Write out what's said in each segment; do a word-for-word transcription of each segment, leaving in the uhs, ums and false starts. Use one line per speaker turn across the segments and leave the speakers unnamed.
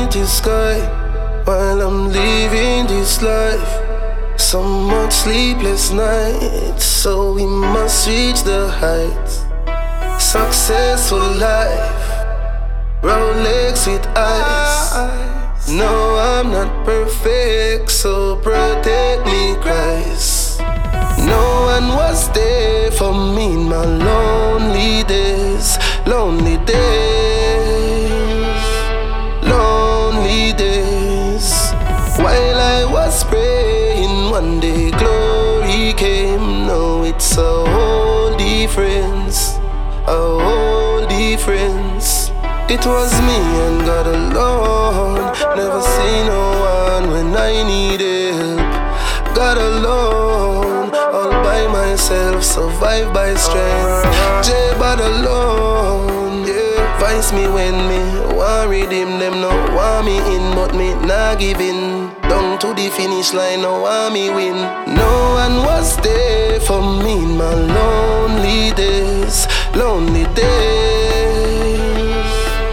empty sky while I'm living this life. So much sleepless nights, so we must reach the heights. Successful life, Rolex with ice. No, I'm not perfect, so protect me, Christ. No one was there for me in my lonely days, lonely days, lonely days. While I was praying, one day glory came. No, it's a whole difference, a whole difference. It was me and God alone. Never see no one when I need help. God alone, all by myself, survive by strength. J-Bad alone, yeah. Vice me when me want redeem them, no want me in, but me nah give in. Down to the finish line, no want me win. No one was there for me in my lonely days, lonely days,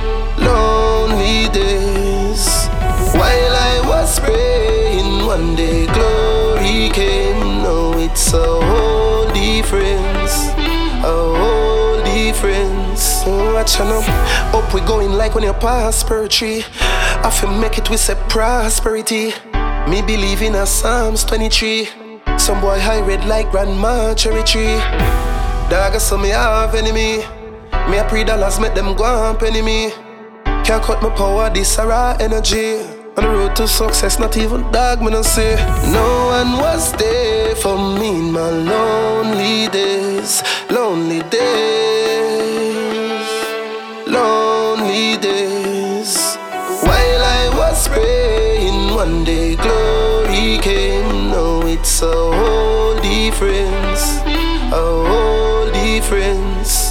lonely days. While I was praying, one day glory came. No, it's a whole difference, a whole difference. Watch out now, up we going like when you pass per tree. I feel make it with say prosperity. Me believe in a Psalms twenty-three. Some boy high red like grandma cherry tree. Dog so me have enemy. Me a pre dollars make them go and penny me. Can't cut my power, this a raw energy. On the road to success, not even dog me no say. No one was there for me in my lonely days, lonely days, lonely days. While I was praying, one day glory came. No, it's a whole difference, a whole difference.